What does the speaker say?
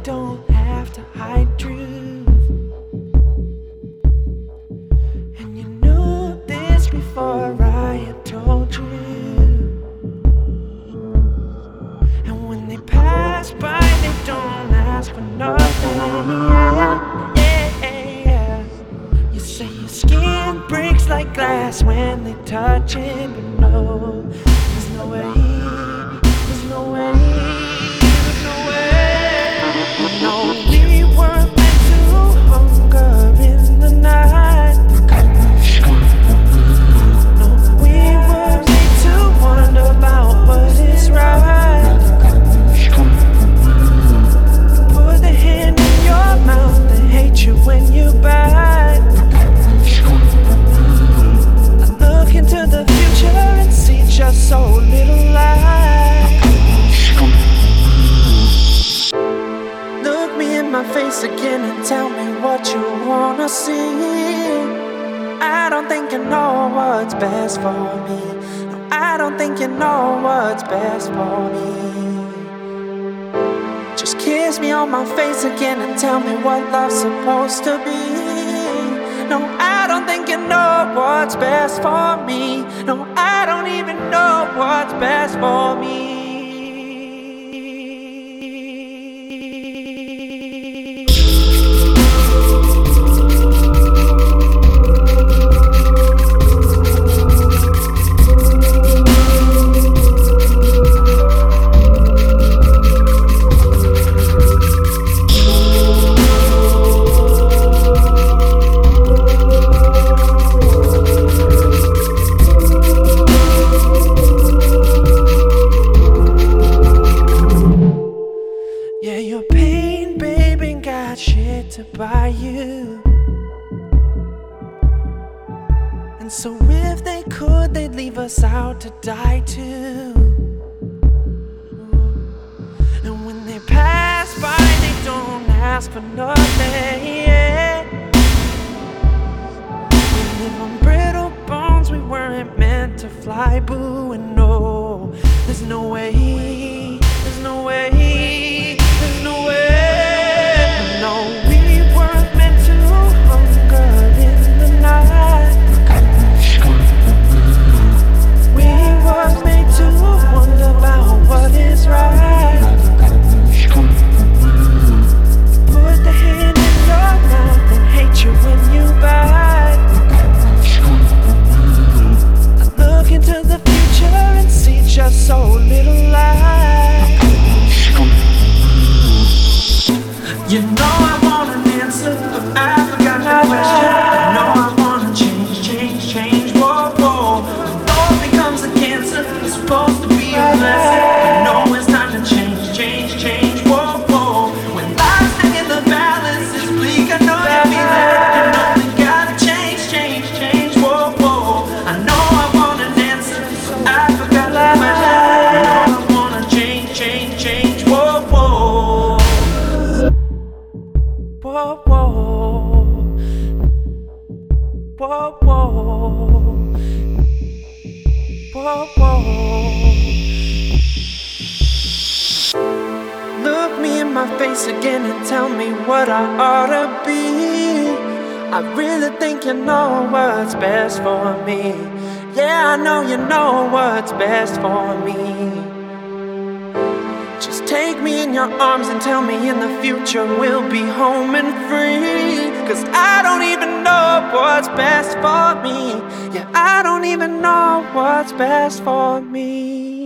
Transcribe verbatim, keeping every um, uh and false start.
don't have to hide truth. And you knew this before I had told you. And when they pass by, they don't ask for nothing. Yeah, yeah, yeah. You say your skin breaks like glass when they touch it, but no, there's no way, there's no way, there's no way. No, we were meant to hunger in the night. No, we were made to wonder about what is right. Put the hand in your mouth, they hate you when you bite. Look into the future and see just so little light. Look me in my face again and tell me what you wanna see. I don't think you know what's best for me. No, I don't think you know what's best for me. Just kiss me on my face again and tell me what love's supposed to be. No, I don't think you know what's best for me. No, I don't even know what's best for me. Yeah, your pain, baby, ain't got shit to buy you. And so if they could, they'd leave us out to die too. And when they pass by, they don't ask for nothing. Yeah. We live on brittle bones, we weren't meant to fly, boo. And no, there's no way, there's no way. There's no way. No, we weren't meant to hunger in the night. We were made to wonder about what is right. Put the hand in your mouth and hate you when you bite. Look into the future and see just so little light. You know I want an answer, but I forgot the question. I know I wanna change, change, change, whoa, whoa. I know it becomes a cancer, it's supposed to be a blessing. I know it's time to change, change, change, whoa, whoa. When life's in the balance, it's bleak, I know you feel it. I know we gotta change, change, change, whoa, whoa. I know I want an answer, but I forgot the question. I know I wanna change, change, change, whoa, whoa. Whoa, whoa, whoa, whoa, whoa, whoa. Look me in my face again and tell me what I ought to be. I really think you know what's best for me. Yeah, I know you know what's best for me. Just take me in your arms and tell me in the future we'll be home and free. Cause I don't even know what's best for me. Yeah, I don't even know what's best for me.